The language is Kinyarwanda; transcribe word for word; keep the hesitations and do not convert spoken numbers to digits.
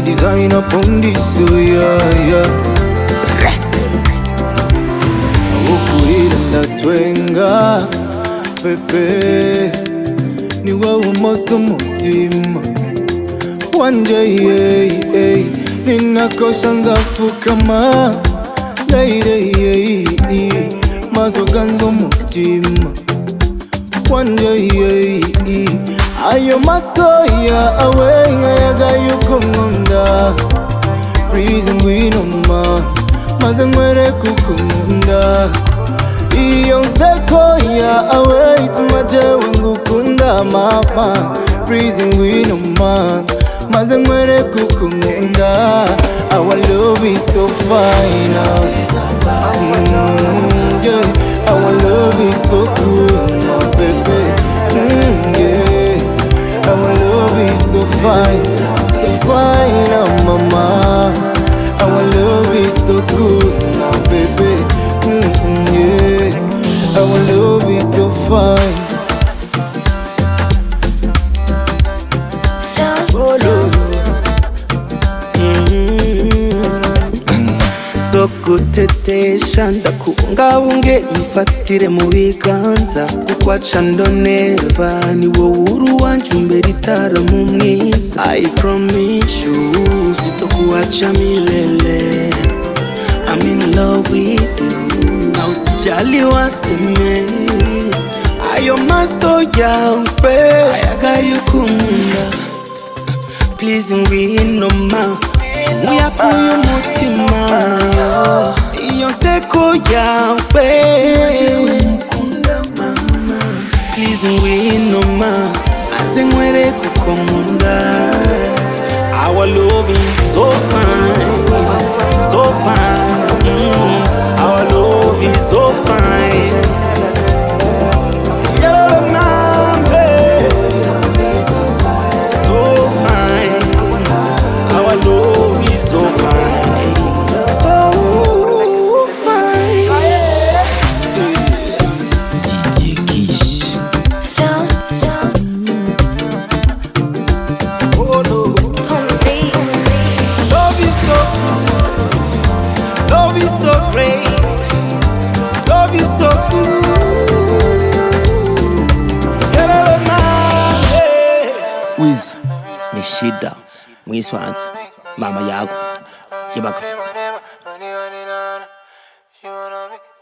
designer upon this, so yeah, yeah. Ukurira ndatwenga pepe ni wowe umoza umutima wanje, yeah, yeah. Ninakosha nzafukama lady, yeah, yeah. Mazoga nz'umutima wanje, yeah, yeah. Ayo masoya awe nkayaga yuko nkunda Breeze ngwino ma maze nkwereke uko nkunda iyo nseko ya awe ituma jewe ngukunda mama Breeze ngwino ma maze nkwereke uko nkunda Our love is so fine, mm, yeah. Our love is so cool, my baby, mm, yeah. Our love is so fine, so fine, oh mama. Our love is so good, my baby, mm, yeah. Our love is so fine. Zokutetesha ndakubungabunge nifatire mu biganza kukwaca ndoneva ni wowe uri uwanje umbere itaramu mwiza I promise you sitokuacha milele I'm in love with you na usijali waseme ayo maso yawe ayaga yukumunda Please ngwino ma muyakuye umutima iyo nseko yawe Please ngwino ma aze nkwereke uko nkunda Our love is so fine, so fine, mm. Our love is so fine. So fine, so fine. D J Kish. Oh no. Love is so, love is so great. Love is so good. Wiz ni shida mwiswanzi mama yako Kibaka.